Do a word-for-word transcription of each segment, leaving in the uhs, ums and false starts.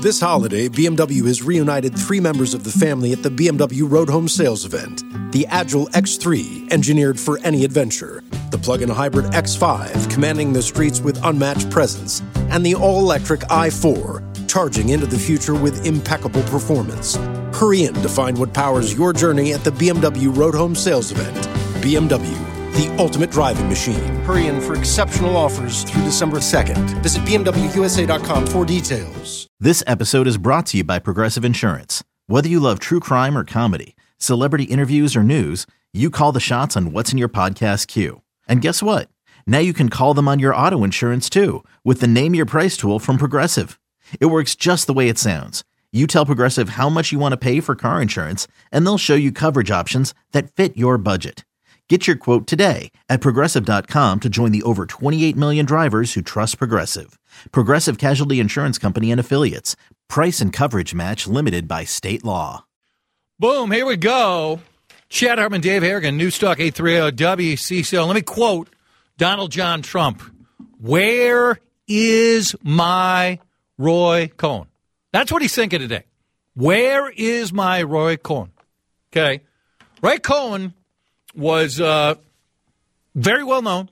This holiday, B M W has reunited three members of the family at the B M W Road Home Sales event. The Agile X three, engineered for any adventure. The plug-in hybrid X five, commanding the streets with unmatched presence. And the all-electric i four, charging into the future with impeccable performance. Hurry in to find what powers your journey at the B M W Road Home Sales event. B M W, the ultimate driving machine. Hurry in for exceptional offers through December second. Visit B M W U S A dot com for details. This episode is brought to you by Progressive Insurance. Whether you love true crime or comedy, celebrity interviews or news, you call the shots on what's in your podcast queue. And guess what? Now you can call them on your auto insurance too with the Name Your Price tool from Progressive. It works just the way it sounds. You tell Progressive how much you want to pay for car insurance, and they'll show you coverage options that fit your budget. Get your quote today at Progressive dot com to join the over twenty-eight million drivers who trust Progressive. Progressive Casualty Insurance Company and Affiliates. Price and coverage match limited by state law. Boom, here we go. Chad Hartman, Dave Harrigan, Newstalk eight thirty W C C O. Let me quote Donald John Trump. Where is my Roy Cohn? That's what he's thinking today. Where is my Roy Cohn? Okay. Roy Cohn was uh, very well known,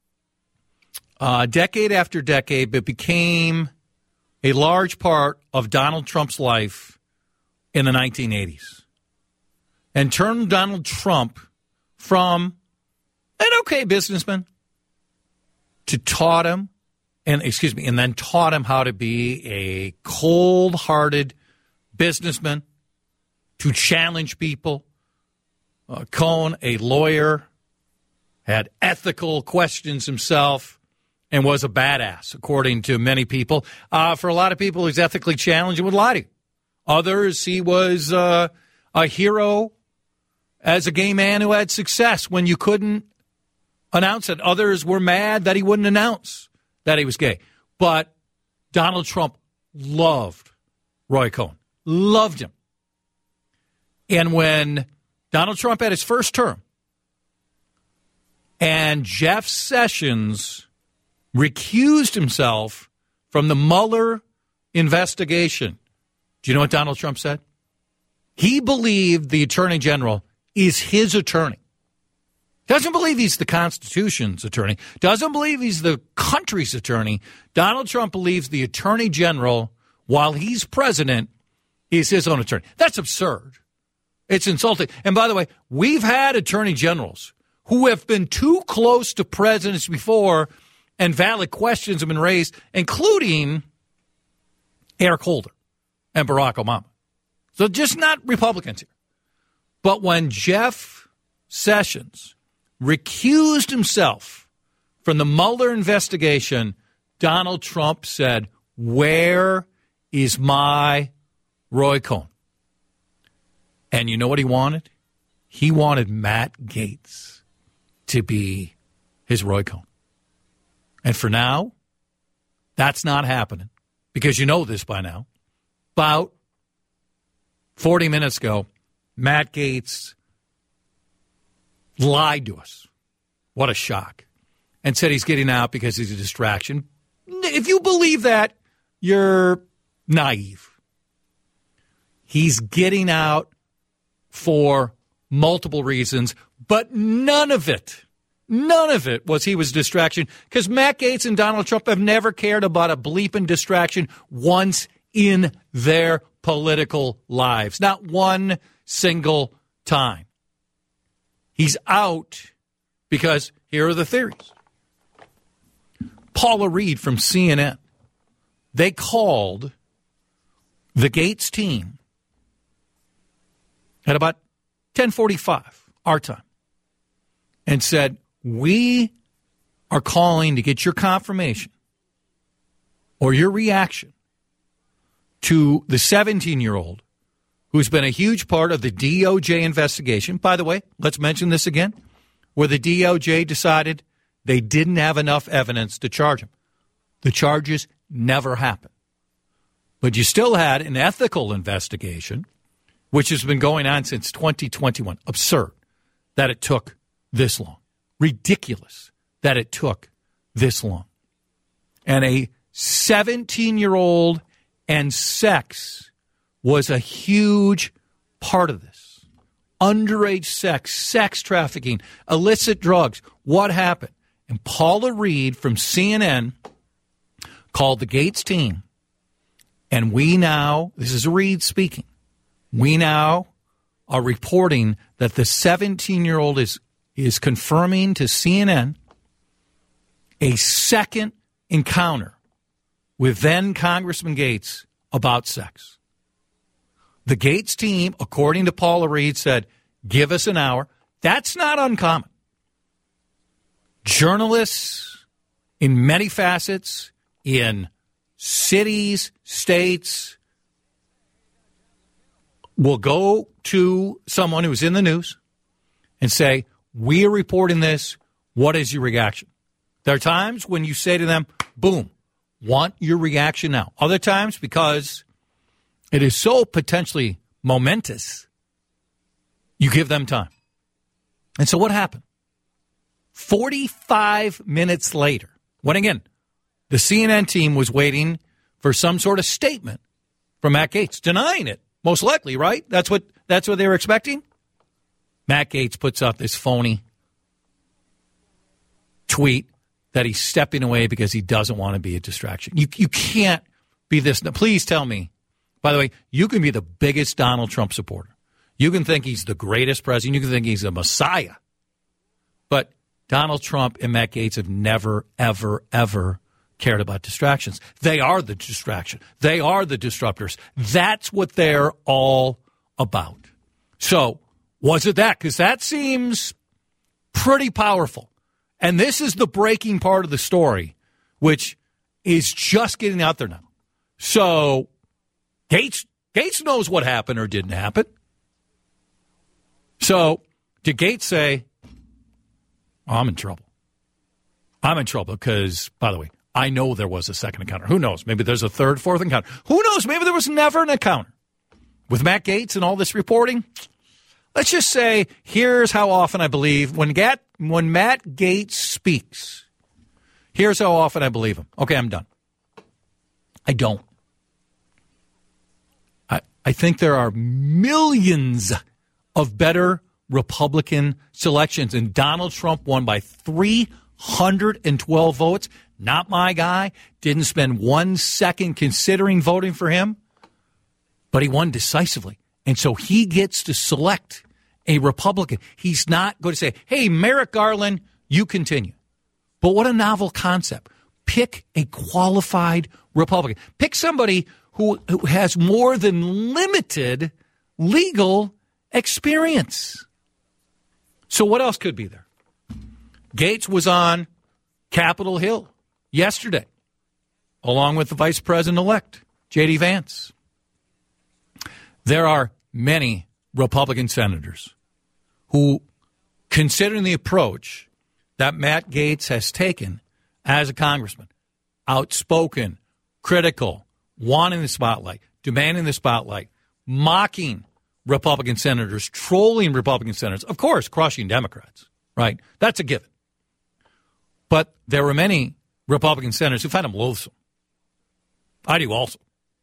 uh, decade after decade, but became a large part of Donald Trump's life in the nineteen eighties. And turned Donald Trump from an okay businessman to taught him, and excuse me, and then taught him how to be a cold-hearted businessman, to challenge people. Uh, Cohn, a lawyer, had ethical questions himself, and was a badass, according to many people. Uh, for a lot of people, he's ethically challenged and would lie to you. Others, he was uh, a hero as a gay man who had success when you couldn't announce it. Others were mad that he wouldn't announce that he was gay. But Donald Trump loved Roy Cohn, loved him. And when Donald Trump had his first term and Jeff Sessions recused himself from the Mueller investigation, do you know what Donald Trump said? He believed the Attorney General is his attorney. Doesn't believe he's the Constitution's attorney. Doesn't believe he's the country's attorney. Donald Trump believes the Attorney General, while he's president, is his own attorney. That's absurd. It's insulting. And by the way, we've had attorney generals who have been too close to presidents before and valid questions have been raised, including Eric Holder and Barack Obama. So just not Republicans here. But when Jeff Sessions recused himself from the Mueller investigation, Donald Trump said, where is my Roy Cohn? And you know what he wanted? He wanted Matt Gaetz to be his Roy Cohn. And for now, that's not happening. Because you know this by now. About forty minutes ago, Matt Gaetz lied to us. What a shock. And said he's getting out because he's a distraction. If you believe that, you're naive. He's getting out for multiple reasons, but none of it, none of it was he was distraction, because Matt Gaetz and Donald Trump have never cared about a bleeping distraction once in their political lives. Not one single time. He's out because here are the theories. Paula Reed from C N N, they called the Gaetz team at about ten forty-five, our time, and said, we are calling to get your confirmation or your reaction to the seventeen-year-old who's been a huge part of the D O J investigation. By the way, let's mention this again, where the D O J decided they didn't have enough evidence to charge him. The charges never happened. But you still had an ethical investigation, which has been going on since twenty twenty-one. Absurd that it took this long. Ridiculous that it took this long. And a seventeen-year-old And sex was a huge part of this. Underage sex, sex trafficking, illicit drugs. What happened? And Paula Reed from C N N called the Gates team. And we now, this is Reed speaking, we now are reporting that the seventeen-year-old is, is confirming to C N N a second encounter with then Congressman Gates about sex. The Gates team, according to Paula Reed, said, give us an hour. That's not uncommon. Journalists in many facets, in cities, states, will go to someone who's in the news and say, we are reporting this. What is your reaction? There are times when you say to them, boom, want your reaction now. Other times, because it is so potentially momentous, you give them time. And so what happened? forty-five minutes later, when again, the C N N team was waiting for some sort of statement from Matt Gaetz, denying it, most likely, right? That's what that's what they were expecting? Matt Gaetz puts out this phony tweet that he's stepping away because he doesn't want to be a distraction. You you can't be this. Please tell me. By the way, you can be the biggest Donald Trump supporter. You can think he's the greatest president. You can think he's a messiah. But Donald Trump and Matt Gaetz have never, ever, ever cared about distractions. They are the distraction. They are the disruptors. That's what they're all about. So was it that? Because that seems pretty powerful. And this is the breaking part of the story, which is just getting out there now. So Gaetz, Gaetz knows what happened or didn't happen. So did Gaetz say, oh, I'm in trouble? I'm in trouble because, by the way, I know there was a second encounter. Who knows? Maybe there's a third, fourth encounter. Who knows? Maybe there was never an encounter. With Matt Gaetz and all this reporting, let's just say, here's how often I believe when, Gat, when Matt Gaetz speaks, here's how often I believe him. Okay, I'm done. I don't. I, I think there are millions of better Republican selections, and Donald Trump won by three hundred twelve votes. Not my guy. Didn't spend one second considering voting for him, but he won decisively. And so he gets to select a Republican. He's not going to say, hey, Merrick Garland, you continue. But what a novel concept. Pick a qualified Republican. Pick somebody who, who has more than limited legal experience. So what else could be there? Gaetz was on Capitol Hill yesterday, along with the Vice President-elect, J D Vance. There are many Republican senators who, considering the approach that Matt Gaetz has taken as a congressman, outspoken, critical, wanting the spotlight, demanding the spotlight, mocking Republican senators, trolling Republican senators, of course, crushing Democrats, right? That's a given. But there were many Republican senators who found him loathsome. I do also.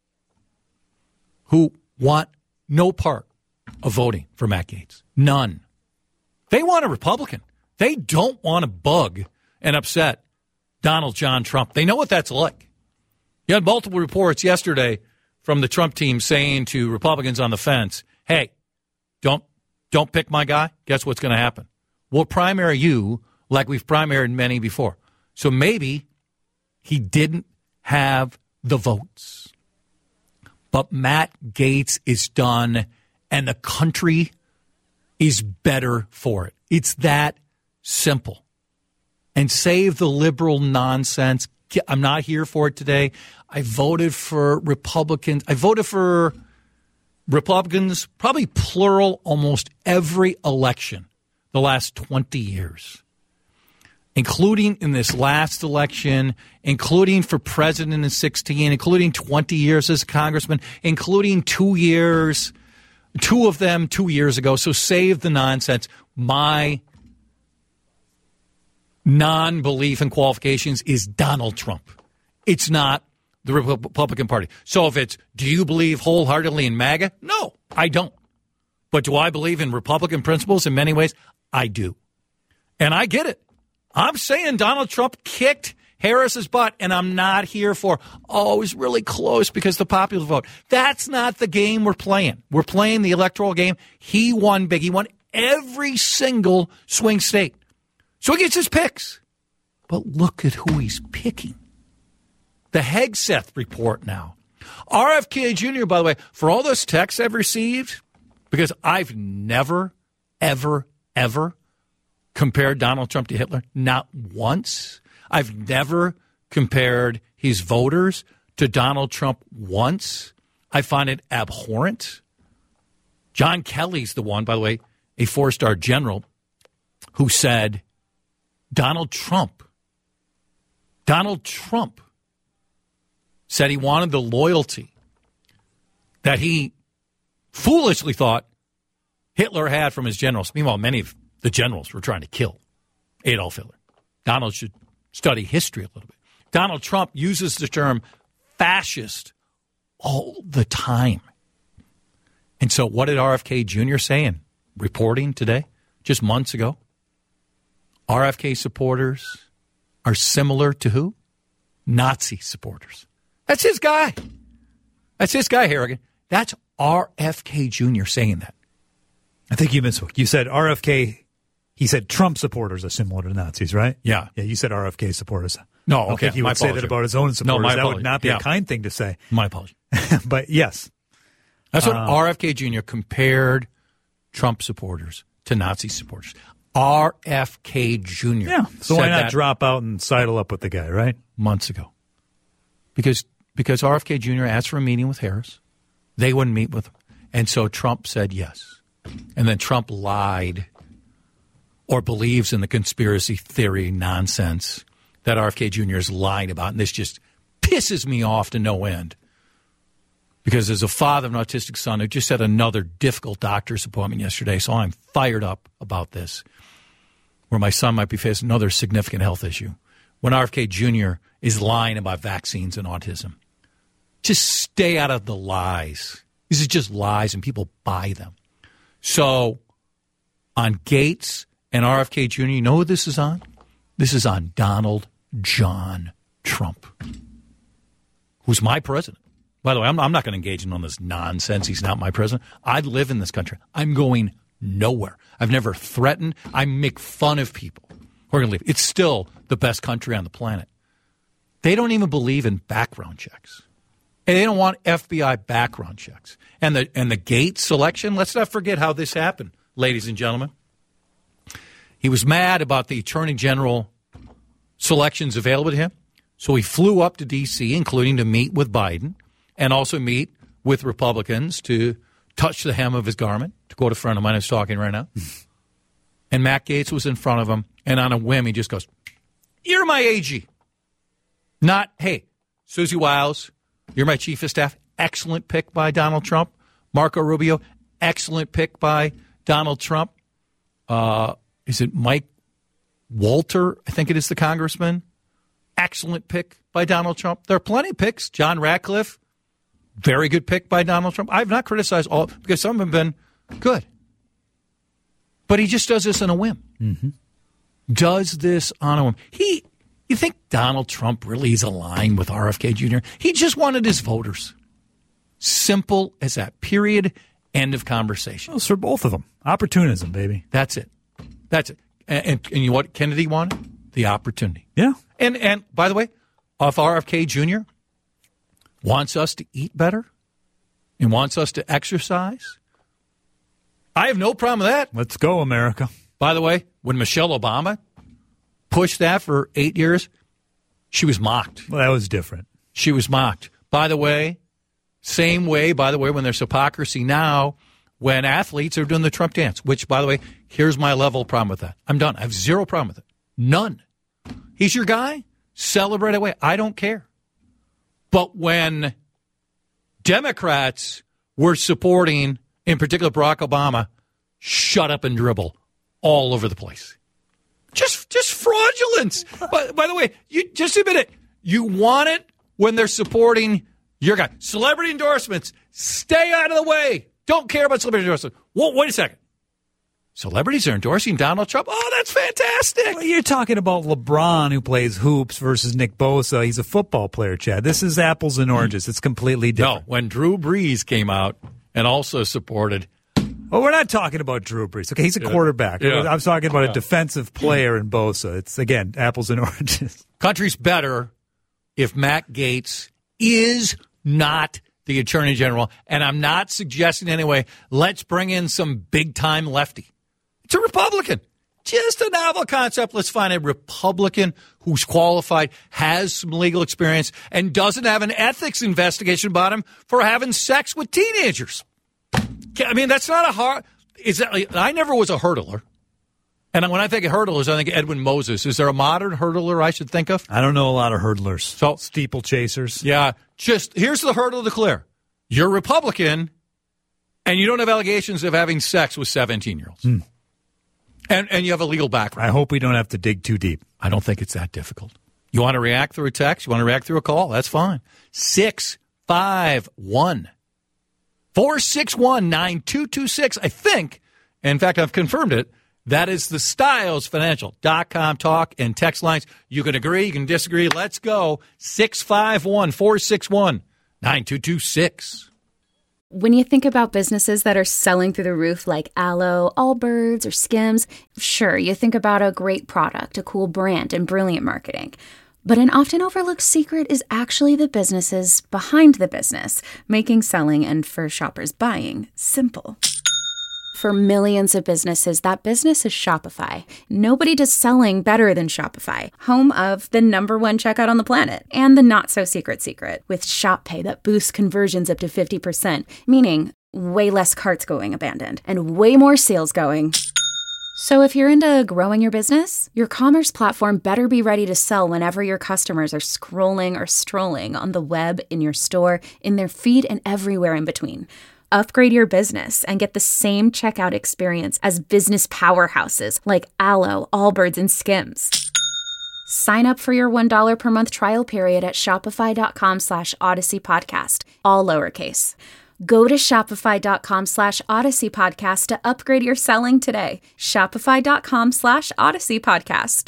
Who want no part of voting for Matt Gaetz. None. They want a Republican. They don't want to bug and upset Donald John Trump. They know what that's like. You had multiple reports yesterday from the Trump team saying to Republicans on the fence, hey, don't don't pick my guy. Guess what's going to happen? We'll primary you like we've primaried many before. So maybe he didn't have the votes. But Matt Gaetz is done, and the country is better for it. It's that simple. And save the liberal nonsense. I'm not here for it today. I voted for Republicans. I voted for Republicans, probably plural, almost every election the last twenty years, including in this last election, including for president in sixteen, including twenty years as a congressman, including two years, two of them two years ago. So save the nonsense. My non-belief in qualifications is Donald Trump. It's not the Republican Party. So if it's, do you believe wholeheartedly in MAGA? No, I don't. But do I believe in Republican principles in many ways? I do. And I get it. I'm saying Donald Trump kicked Harris's butt, and I'm not here for, oh, it was really close because the popular vote. That's not the game we're playing. We're playing the electoral game. He won big. He won every single swing state. So he gets his picks. But look at who he's picking. The Hegseth report now. R F K Junior, by the way, for all those texts I've received, because I've never, ever, ever compared Donald Trump to Hitler, not once. I've never compared his voters to Donald Trump once. I find it abhorrent. John Kelly's the one, by the way, a four-star general, who said Donald Trump, Donald Trump said he wanted the loyalty that he foolishly thought Hitler had from his generals. Meanwhile, many of the generals were trying to kill Adolf Hitler. Donald should study history a little bit. Donald Trump uses the term fascist all the time. And so what did R F K Junior say in reporting today, just months ago? R F K supporters are similar to who? Nazi supporters. That's his guy. That's his guy, Harrigan. That's R F K Junior saying that. I think you misspoke. You said R F K. He said Trump supporters are similar to Nazis, right? Yeah. Yeah, you said R F K supporters. No, I don't okay. think he My would say apology. that about his own supporters. No, my that apology. would not be Yeah. a kind thing to say. My apology. But yes. That's what Uh, R F K Junior compared Trump supporters to Nazi supporters. R F K Junior Yeah. So said why not that drop out and sidle up with the guy, right? months ago. Because because R F K Junior asked for a meeting with Harris. They wouldn't meet with him. And so Trump said yes. And then Trump lied or believes in the conspiracy theory nonsense that R F K Junior is lying about. And this just pisses me off to no end. Because as a father of an autistic son who just had another difficult doctor's appointment yesterday, so I'm fired up about this, where my son might be facing another significant health issue. When R F K Junior is lying about vaccines and autism. Just stay out of the lies. These are just lies, and people buy them. So on Gates and R F K Junior, you know who this is on? This is on Donald John Trump, who's my president. By the way, I'm, I'm not going to engage in on this nonsense. He's not my president. I live in this country. I'm going nowhere. I've never threatened. I make fun of people who are going to leave. It's still the best country on the planet. They don't even believe in background checks. And they don't want F B I background checks. And the and the Gates selection, let's not forget how this happened, ladies and gentlemen. He was mad about the Attorney General selections available to him. So he flew up to D C, including to meet with Biden and also meet with Republicans to touch the hem of his garment, to quote a friend of mine who's talking right now. And Matt Gaetz was in front of him, and on a whim, he just goes, "You're my A G." Not, "Hey, Susie Wiles, you're my chief of staff." Excellent pick by Donald Trump. Marco Rubio, excellent pick by Donald Trump. Uh, is it Mike Walter? I think it is the congressman. Excellent pick by Donald Trump. There are plenty of picks. John Ratcliffe, very good pick by Donald Trump. I have not criticized all because some have been good. But he just does this on a whim. Mm-hmm. Does this on a whim. He, you think Donald Trump really is aligned with R F K Junior? He just wanted his voters. Simple as that. Period. End of conversation. Well, it's for both of them. Opportunism, baby. That's it. That's it. And, and, and you know what Kennedy wanted? The opportunity. Yeah. And, and by the way, if R F K Junior wants us to eat better and wants us to exercise, I have no problem with that. Let's go, America. By the way, when Michelle Obama pushed that for eight years, she was mocked. Well, that was different. She was mocked. By the way, same way, by the way, when there's hypocrisy now, when athletes are doing the Trump dance, which, by the way, here's my level of problem with that. I'm done. I have zero problem with it. None. He's your guy. Celebrate away. I don't care. But when Democrats were supporting, in particular Barack Obama, shut up and dribble all over the place. Just just fraudulence. by, by the way, you just admit it. You want it when they're supporting your guy. Celebrity endorsements, stay out of the way. Don't care about celebrity endorsements. Whoa, wait a second. Celebrities are endorsing Donald Trump. Oh, that's fantastic. Well, you're talking about LeBron, who plays hoops, versus Nick Bosa. He's a football player, Chad. This is apples and oranges. It's completely different. No, when Drew Brees came out and also supported. Well, we're not talking about Drew Brees. Okay, he's a Yeah. quarterback. Yeah. I'm talking about Yeah. a defensive player in Bosa. It's, again, apples and oranges. Country's better if Matt Gaetz is not the Attorney General. And I'm not suggesting anyway, let's bring in some big-time lefty. It's a Republican. Just a novel concept. Let's find a Republican who's qualified, has some legal experience, and doesn't have an ethics investigation about him for having sex with teenagers. I mean, that's not a hard. Is that, I never was a hurdler. And when I think of hurdlers, I think of Edwin Moses. Is there a modern hurdler I should think of? I don't know a lot of hurdlers. So steeplechasers. Yeah. Just here's the hurdle to clear. You're Republican, and you don't have allegations of having sex with seventeen-year-olds. Hmm. And and you have a legal background. I hope we don't have to dig too deep. I don't think it's that difficult. You want to react through a text? You want to react through a call? That's fine. six five one, four six one, nine two two six. I think, in fact, I've confirmed it, that is the Styles Financial dot com talk and text lines. You can agree, you can disagree. Let's go. six five one, four six one, nine two two six. When you think about businesses that are selling through the roof like Aloe, Allbirds, or Skims, sure, you think about a great product, a cool brand, and brilliant marketing. But an often overlooked secret is actually the businesses behind the business, making selling and for shoppers buying simple. For millions of businesses, that business is Shopify. Nobody does selling better than Shopify, home of the number one checkout on the planet and the not-so-secret secret with Shop Pay that boosts conversions up to fifty percent, meaning way less carts going abandoned and way more sales going. So if you're into growing your business, your commerce platform better be ready to sell whenever your customers are scrolling or strolling on the web, in your store, in their feed, and everywhere in between. Upgrade your business and get the same checkout experience as business powerhouses like Aloe, Allbirds, and Skims. Sign up for your one dollar per month trial period at shopify.com slash Odyssey Podcast, all lowercase. Go to shopify.com slash Odyssey Podcast to upgrade your selling today. Shopify.com slash Odyssey Podcast.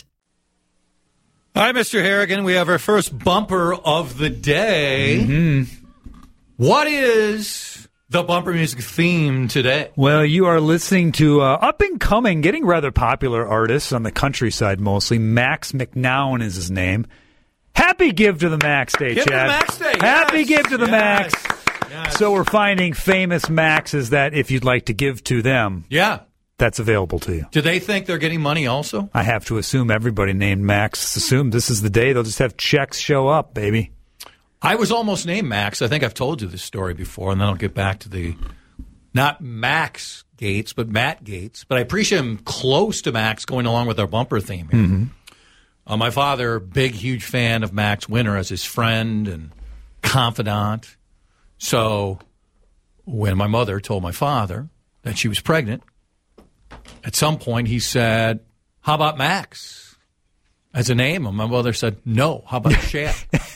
Hi, Mister Harrigan. We have our first bumper of the day. Mm-hmm. What is the bumper music theme today? Well, you are listening to uh, up-and-coming, getting rather popular artists on the countryside mostly. Max McNown is his name. Happy Give to the Max Day, Give Chad. to the Max Day. Happy Yes. Give to the Yes. Max. Yes. So we're finding famous Maxes that if you'd like to give to them, Yeah. that's available to you. Do they think they're getting money also? I have to assume everybody named Max assume this is the day they'll just have checks show up, baby. I was almost named Max. I think I've told you this story before, and then I'll get back to the, not Max Gaetz, but Matt Gaetz. But I appreciate him close to Max going along with our bumper theme here. Mm-hmm. Uh, my father, big, huge fan of Max Winter as his friend and confidant. So when my mother told my father that she was pregnant, at some point he said, how about Max as a name? And my mother said, no, how about Chad?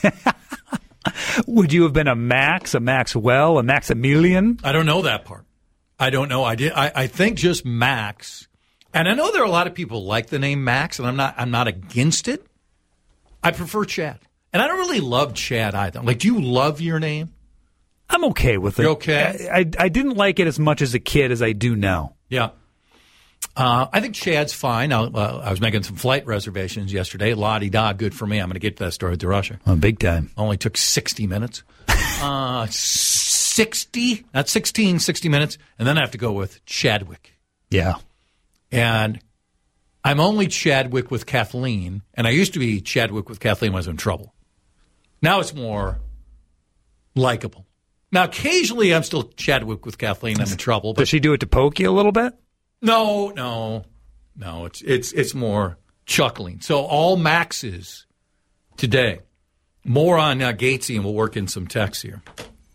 Would you have been a Max, a Maxwell, a Maximilian? I don't know that part. I don't know. I did. I, I think just Max. And I know there are a lot of people like the name Max, and I'm not. I'm not against it. I prefer Chad, and I don't really love Chad either. Like, do you love your name? I'm okay with it. You're okay? I, I, I didn't like it as much as a kid as I do now. Yeah. Uh, I think Chad's fine. I, uh, I was making some flight reservations yesterday. La-di-da, good for me. I'm going to get to that story with DeRusha. Oh, big time. Only took sixty minutes. uh, sixty, not sixteen, sixty minutes. And then I have to go with Chadwick. Yeah. And I'm only Chadwick with Kathleen. And I used to be Chadwick with Kathleen when I was in trouble. Now it's more likable. Now, occasionally I'm still Chadwick with Kathleen. I'm in trouble. But Does she do it to poke you a little bit? No, no, no. It's it's it's more chuckling. So all Maxes today. More on uh, Gatesy, and we'll work in some text here.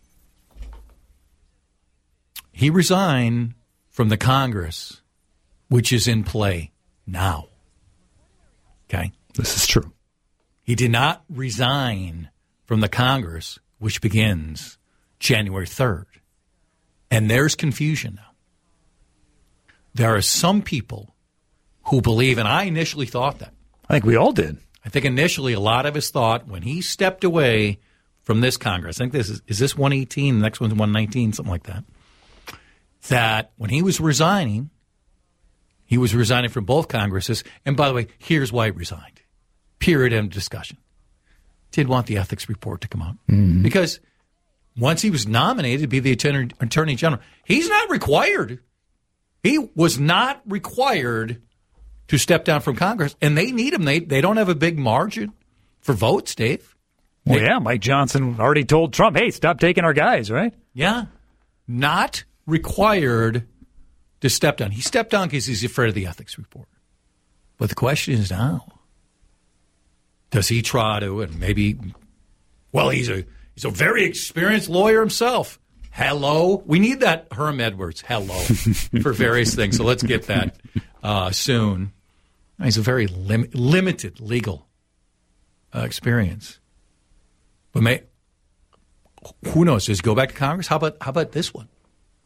He resigned from the Congress, which is in play now. Okay, This is true. he did not resign from the Congress, which begins January third. And there's confusion now. There are some people who believe, and I initially thought that. I think we all did. I think initially a lot of us thought when he stepped away from this Congress, I think this is, is this one eighteen, the next one's one nineteen, something like that, that when he was resigning, he was resigning from both Congresses. And by the way, here's why he resigned. Period, end of discussion. Did want the ethics report to come out. Mm-hmm. Because once he was nominated to be the attorney, attorney general, he's not required. He was not required to step down from Congress. And they need him. They, they don't have a big margin for votes, Dave. Well, yeah, Mike Johnson already told Trump, hey, stop taking our guys, right? Yeah. Not required to step down. He stepped down because he's afraid of the ethics report. But the question is now, does he try to, and maybe, well, he's a he's a very experienced lawyer himself. Hello. We need that Herm Edwards, hello, for various things. So let's get that uh, soon. He's a very lim- limited legal uh, experience. But may, who knows? Does he go back to Congress? How about how about this one?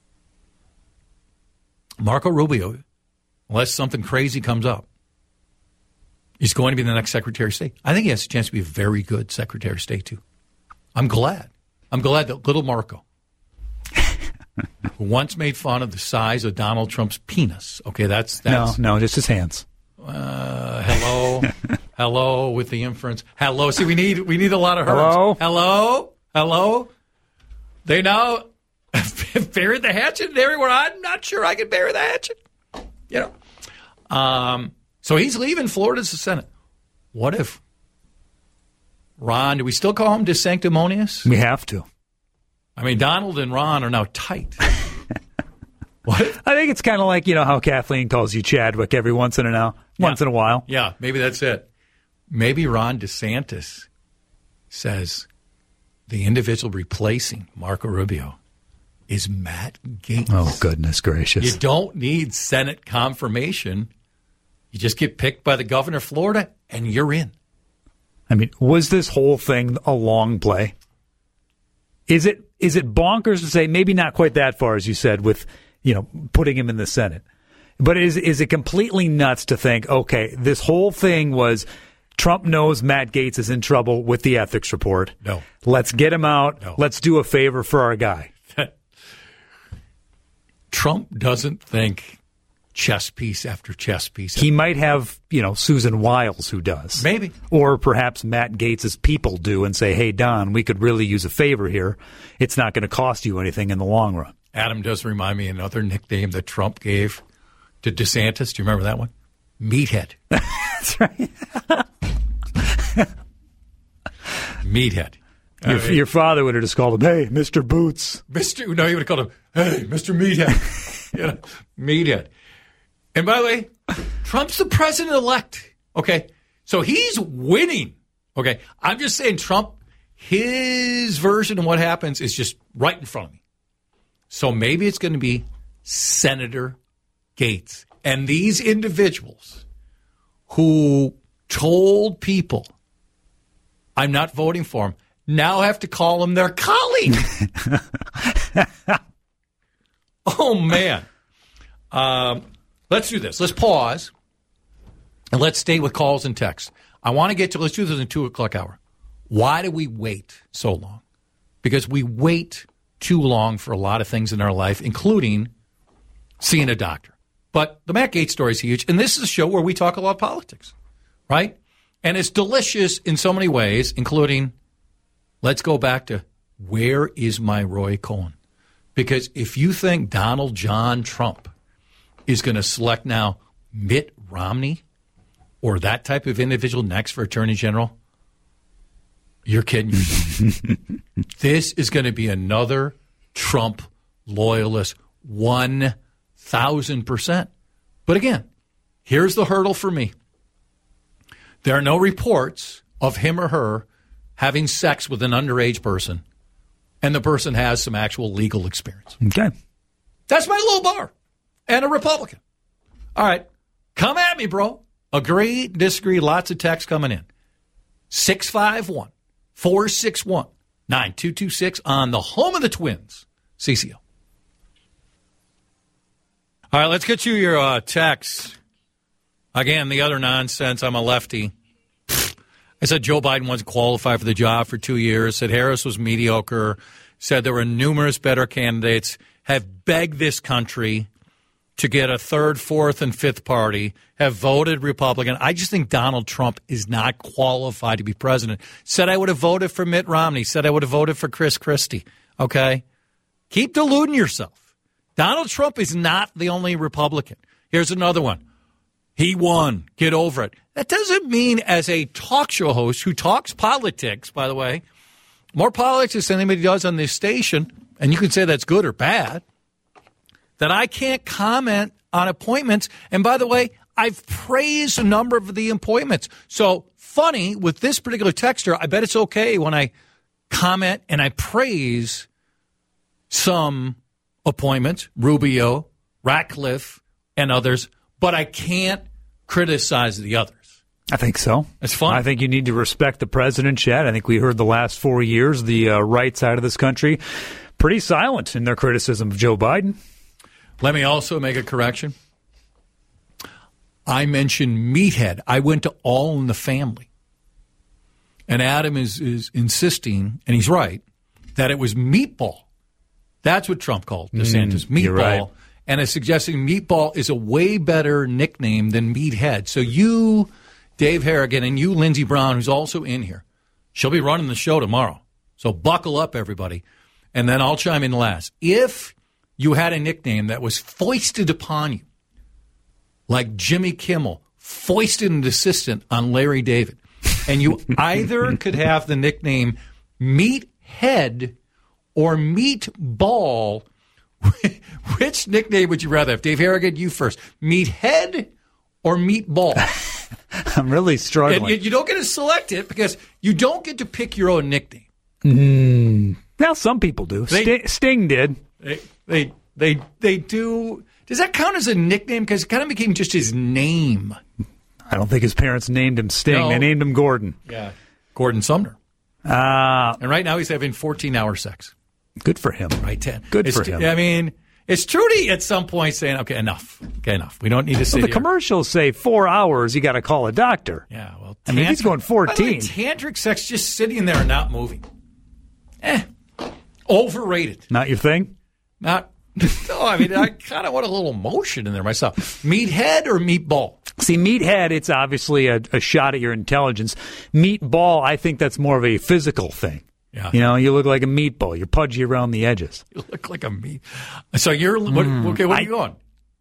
Marco Rubio, unless something crazy comes up, is going to be the next Secretary of State. I think he has a chance to be a very good Secretary of State, too. I'm glad. I'm glad that little Marco, who once made fun of the size of Donald Trump's penis. Okay, that's... that's no, no, just his hands. Uh, hello, hello with the inference. Hello. See, we need we need a lot of herbs. Hello, hello, hello. They now buried the hatchet everywhere. I'm not sure I can bury the hatchet. You know. Um. So he's leaving Florida as the Senate. What if Ron? Do we still call him DeSanctimonious? We have to. I mean, Donald and Ron are now tight. What? I think it's kind of like, you know, how Kathleen calls you Chadwick every once in a now, once yeah. in a while. Yeah, maybe that's it. Maybe Ron DeSantis says the individual replacing Marco Rubio is Matt Gaetz. Oh, goodness gracious. You don't need Senate confirmation. You just get picked by the governor of Florida, and you're in. I mean, was this whole thing a long play? Is it is it bonkers to say, maybe not quite that far, as you said, with... you know, putting him in the Senate. But is is it completely nuts to think, okay, this whole thing was Trump knows Matt Gaetz is in trouble with the ethics report. No. Let's get him out. No. Let's do a favor for our guy. Trump doesn't think chess piece after chess piece. He might have, you know, Susan Wiles who does. Maybe. Or perhaps Matt Gaetz's people do and say, hey, Don, we could really use a favor here. It's not going to cost you anything in the long run. Adam does remind me of another nickname that Trump gave to DeSantis. Do you remember that one? Meathead. That's right. Meathead. Your, I mean, your father would have just called him, hey, Mister Boots. Mister No, he would have called him, hey, Mister Meathead. You know, Meathead. And by the way, Trump's the president-elect. Okay? So he's winning. Okay? I'm just saying Trump, his version of what happens is just right in front of me. So maybe it's going to be Senator Gaetz. And these individuals who told people, I'm not voting for him, now have to call him their colleague. Oh, man. Um, let's do this. Let's pause. And let's stay with calls and texts. I want to get to, let's do this in the two o'clock hour. Why do we wait so long? Because we wait too long for a lot of things in our life, including seeing a doctor. But the Matt Gaetz story is huge, and this is a show where we talk a lot of politics, right? And it's delicious in so many ways, including, let's go back to, where is my Roy Cohn? Because if you think Donald John Trump is going to select now Mitt Romney or that type of individual next for Attorney General, you're kidding yourself. This is going to be another Trump loyalist, one thousand percent. But again, here's the hurdle for me. There are no reports of him or her having sex with an underage person, and the person has some actual legal experience. Okay. That's my low bar. And a Republican. All right. Come at me, bro. Agree, disagree, lots of texts coming in. six five one four six one, nine two two six on the home of the Twins, C C O. All right, let's get you your uh, texts. Again, the other nonsense, I'm a lefty. I said Joe Biden wasn't qualified for the job for two years, said Harris was mediocre, said there were numerous better candidates, have begged this country to get a third, fourth, and fifth party, have voted Republican. I just think Donald Trump is not qualified to be president. Said I would have voted for Mitt Romney. Said I would have voted for Chris Christie. Okay? Keep deluding yourself. Donald Trump is not the only Republican. Here's another one. He won. Get over it. That doesn't mean as a talk show host who talks politics, by the way, more politics than anybody does on this station, and you can say that's good or bad, that I can't comment on appointments. And by the way, I've praised a number of the appointments. So funny, with this particular texter, I bet it's okay when I comment and I praise some appointments, Rubio, Ratcliffe, and others, but I can't criticize the others. I think so. It's fun. I think you need to respect the president, Chad. I think we heard the last four years, the uh, right side of this country, pretty silent in their criticism of Joe Biden. Let me also make a correction. I mentioned meathead. I went to All in the Family. And Adam is, is insisting, and he's right, that it was meatball. That's what Trump called DeSantis, mm, meatball. Right. And is suggesting meatball is a way better nickname than meathead. So you, Dave Harrigan, and you, Lindsey Brown, who's also in here, she'll be running the show tomorrow. So buckle up, everybody. And then I'll chime in last. If you had a nickname that was foisted upon you, like Jimmy Kimmel foisted an assistant on Larry David, and you either could have the nickname Meathead or Meatball, which nickname would you rather have? Dave Harrigan, you first. Meathead or Meatball? I'm really struggling. And you, you don't get to select it because you don't get to pick your own nickname. Mm. Now, some people do. They, Sting, Sting did. They, they, they, they do. Does that count as a nickname? Because it kind of became just his name. I don't think his parents named him Sting. No. They named him Gordon. Yeah. Gordon Sumner. Uh, and right now he's having fourteen-hour sex. Good for him. Right, ten. Good it's, for him. I mean, it's Trudy at some point saying, okay, enough. Okay, enough. We don't need to sit well, the here. commercials say four hours, you got to call a doctor. Yeah, well, I mean, he's going fourteen. By the way, tantric sex just sitting there and not moving. Eh. Overrated. Not your thing? Not. No, I mean, I kind of want a little motion in there myself. Meathead or meatball? See, meathead, it's obviously a, a shot at your intelligence. Meatball, I think that's more of a physical thing. Yeah. You know, you look like a meatball. You're pudgy around the edges. You look like a meat. So you're, what, Mm, okay, where are I, you going?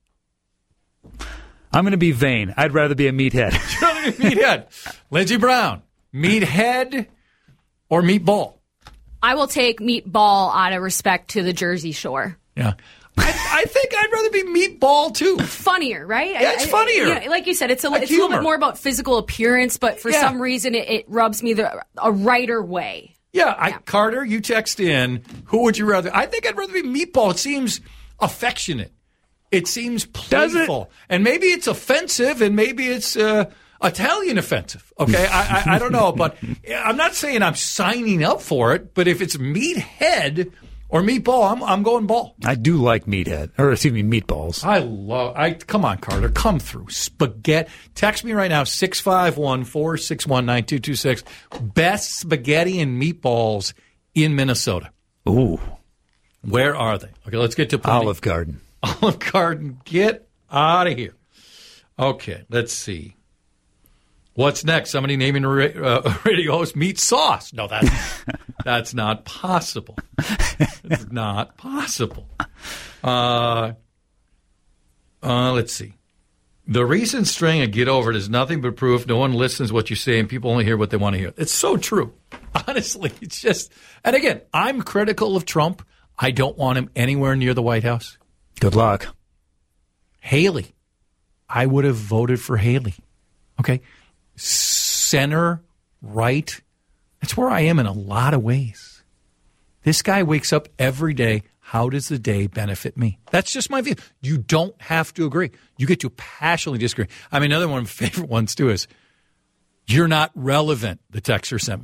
I'm going to be vain. I'd rather be a meathead. You're going to be meathead. Lindsey Brown, meathead or meatball? I will take meatball out of respect to the Jersey Shore. Yeah. I, I think I'd rather be meatball, too. Funnier, right? Yeah, it's I, funnier. I, you know, like you said, it's a, Like it's a little humor. bit more about physical appearance, but for Yeah. some reason it, it rubs me the a righter way. Yeah, I, Yeah. Carter, you text in. Who would you rather? I think I'd rather be meatball. It seems affectionate. It seems Does it? playful. And maybe it's offensive, and maybe it's uh, Italian offensive. Okay, I, I, I don't know. But I'm not saying I'm signing up for it. But if it's meathead or meatball, I'm, I'm going ball. I do like meathead, or excuse me, meatballs. I love. I come on, Carter, come through. Spaghetti. Text me right now six five one, four six one, nine two two six. Best spaghetti and meatballs in Minnesota. Ooh, Where are they? Okay, let's get to plenty. Olive Garden. Olive Garden. Get out of here. Okay, let's see. What's next? Somebody naming a ra- uh, radio host meat sauce. No, that's that's not possible. It's not possible. Uh, uh, let's see. The recent string of Get Over It is nothing but proof no one listens to what you say and people only hear what they want to hear. It's so true. Honestly, it's just, and again, I'm critical of Trump. I don't want him anywhere near the White House. Good luck. Haley. I would have voted for Haley. Okay. Center, right. That's where I am in a lot of ways. This guy wakes up every day. How does the day benefit me? That's just my view. You don't have to agree. You get to passionately disagree. I mean, another one of my favorite ones, too, is you're not relevant, the texter sent me.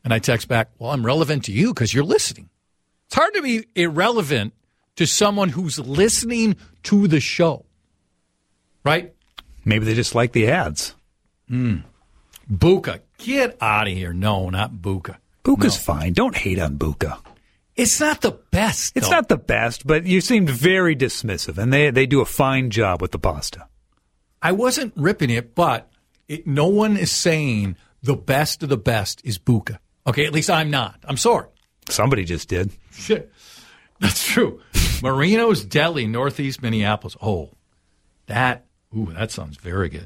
And I text back, well, I'm relevant to you because you're listening. It's hard to be irrelevant to someone who's listening to the show, right? Maybe they just like the ads. Mm. Buka, get out of here. No, not Buka. Buka's no. fine. Don't hate on Buka. It's not the best, It's though. not the best, but you seemed very dismissive, and they they do a fine job with the pasta. I wasn't ripping it, but it, no one is saying the best of the best is Buka. Okay, at least I'm not. I'm sorry. Somebody just did. Shit. That's true. Marino's Deli, Northeast Minneapolis. Oh, that, ooh, that sounds very good.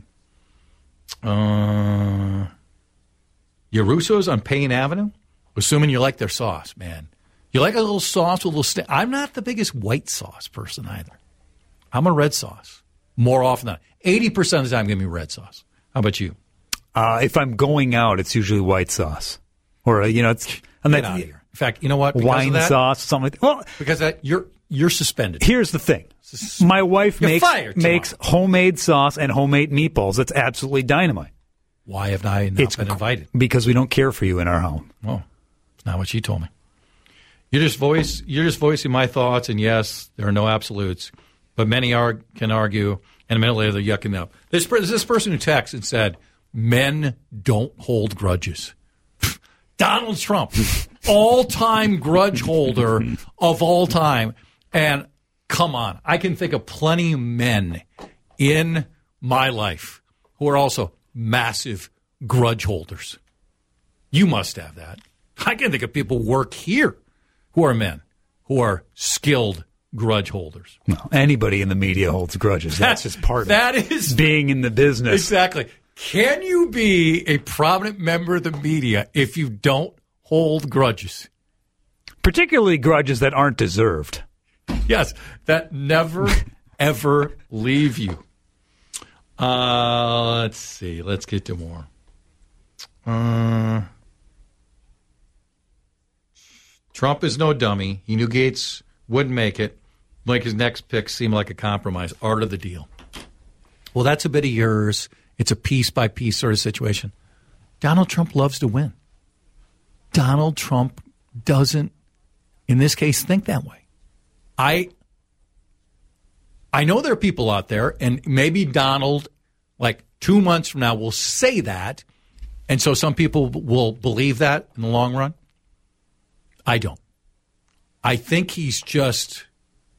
Uh, Yarusso's on Payne Avenue, assuming you like their sauce, man. You like a little sauce with a little st- I'm not the biggest white sauce person either. I'm a red sauce more often than not. eighty percent of the time, give me red sauce. How about you? Uh, if I'm going out, it's usually white sauce. Or, uh, you know, it's I'm Get not, out of here. In fact, you know what? Because wine of that, sauce, something like that. Well, because of that, you're, you're suspended. here's the thing. My wife You're makes fired makes homemade sauce and homemade meatballs. That's absolutely dynamite. Why have I not It's been invited? Because we don't care for you in our home. Oh, it's not what she told me. You're just voice. You're just voicing my thoughts, and yes, there are no absolutes, but many are, can argue, and a minute later they're yucking up. This this person who texted and said, "Men don't hold grudges." Donald Trump, all-time grudge holder of all time, and come on, I can think of plenty of men in my life who are also massive grudge holders. You must have that. I can think of people who work here who are men, who are skilled grudge holders. No, anybody in the media holds grudges. That's just part that of is being in the business. Exactly. Can you be a prominent member of the media if you don't hold grudges? Particularly grudges that aren't deserved. Yes, that never, ever leave you. Uh, let's see. Let's get to more. Uh, Trump is no dummy. He knew Gates wouldn't make it. Like his next pick seemed like a compromise. Art of the deal. Well, that's a bit of yours. It's a piece-by-piece sort of situation. Donald Trump loves to win. Donald Trump doesn't, in this case, think that way. I I know there are people out there, and maybe Donald, like two months from now, will say that, and so some people will believe that in the long run. I don't. I think he's just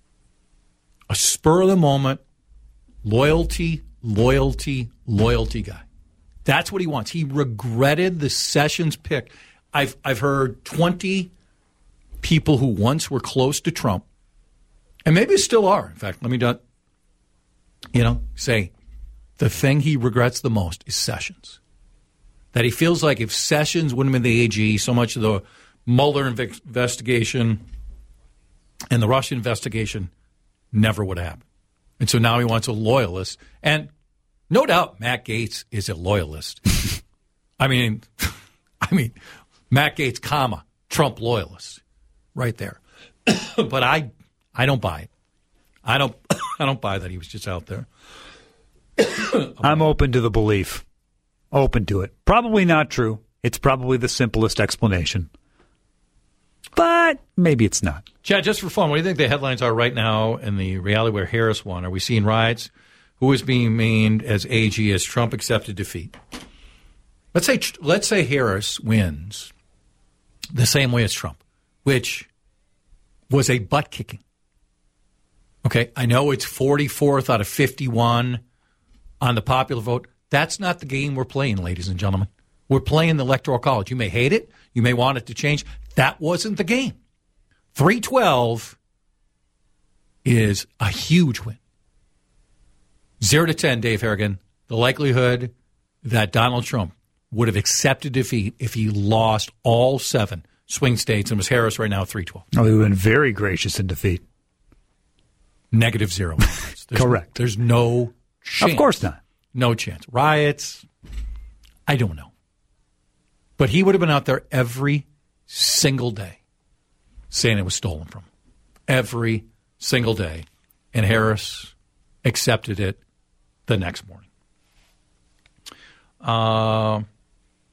a spur-of-the-moment, loyalty, loyalty, loyalty guy. That's what he wants. He regretted the Sessions pick. I've I've heard twenty people who once were close to Trump, and maybe still are. In fact, let me not, you know, say the thing he regrets the most is Sessions. That he feels like if Sessions wouldn't have been the A G, so much of the Mueller inv- investigation and the Russia investigation never would have happened. And so now he wants a loyalist. And no doubt Matt Gaetz is a loyalist. I mean, I mean, Matt Gaetz, comma, Trump loyalist, right there. But I, I don't buy it. I don't, I don't buy that he was just out there. I'm open to the belief. Open to it. Probably not true. It's probably the simplest explanation. But maybe it's not. Chad, just for fun, what do you think the headlines are right now in the reality where Harris won? Are we seeing riots? Who is being named as A G as Trump accepted defeat? Let's say let's say Harris wins the same way as Trump, which was a butt kicking. Okay, I know it's forty-fourth out of fifty-one on the popular vote. That's not the game we're playing, ladies and gentlemen. We're playing the Electoral College. You may hate it. You may want it to change. That wasn't the game. three twelve is a huge win. Zero to ten, Dave Harrigan, the likelihood that Donald Trump would have accepted defeat if he lost all seven swing states and was Harris right now three twelve. Oh, he would have been very gracious in defeat. Negative zero. There's, Correct. There's no chance. Of course not. No chance. Riots, I don't know. But he would have been out there every single day saying it was stolen from him. Every single day. And Harris accepted it the next morning. Uh,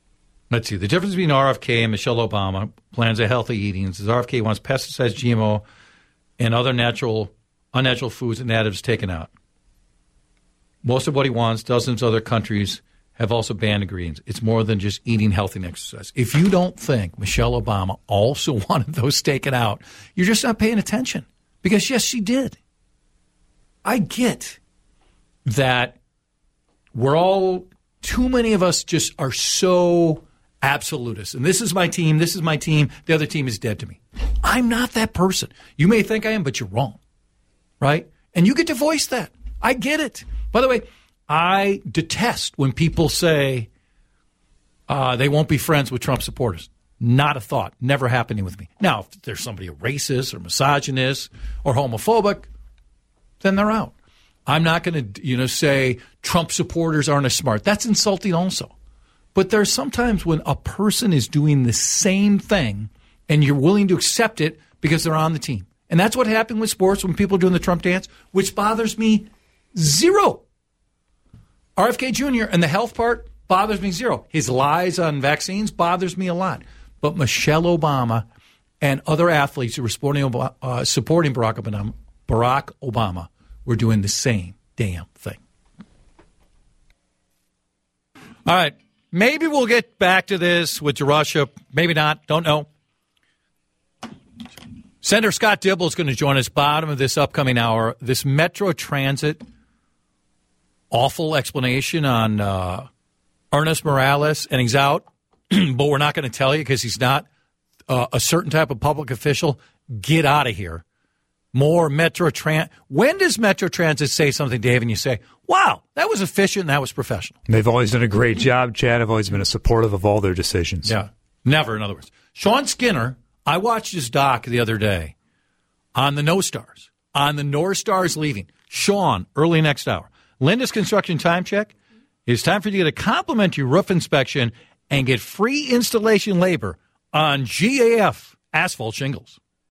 Let's see. The difference between R F K and Michelle Obama plans a healthy eating is R F K wants pesticides, G M O, and other natural, unnatural foods and additives taken out. Most of what he wants, dozens of other countries have also banned ingredients. It's more than just eating healthy and exercise. If you don't think Michelle Obama also wanted those taken out, you're just not paying attention. Because, yes, she did. I get that we're all, too many of us just are so absolutist. And this is my team, this is my team, the other team is dead to me. I'm not that person. You may think I am, but you're wrong. Right? And you get to voice that. I get it. By the way, I detest when people say uh, they won't be friends with Trump supporters. Not a thought. Never happening with me. Now, if there's somebody a racist or misogynist or homophobic, then they're out. I'm not going to, you know, say Trump supporters aren't as smart. That's insulting also. But there's sometimes when a person is doing the same thing and you're willing to accept it because they're on the team. And that's what happened with sports when people are doing the Trump dance, which bothers me zero. R F K Junior and the health part bothers me zero. His lies on vaccines bothers me a lot. But Michelle Obama and other athletes who were supporting, uh, supporting Barack Obama, Barack Obama were doing the same damn thing. All right. Maybe we'll get back to this with Russia. Maybe not. Don't know. Senator Scott Dibble is going to join us bottom of this upcoming hour. This Metro Transit awful explanation on uh, Ernest Morales, and he's out, but we're not going to tell you because he's not uh, a certain type of public official. Get out of here. More Metro Transit. When does Metro Transit say something, Dave, and you say, wow, that was efficient and that was professional? They've always done a great job, Chad. I've always been a supportive of all their decisions. Yeah, never, in other words. Sean Skinner, I watched his doc the other day on the No Stars, on the North Stars leaving. Sean, early next hour. Linda's Construction Time Check. It's time for you to get a complimentary roof inspection and get free installation labor on G A F asphalt shingles.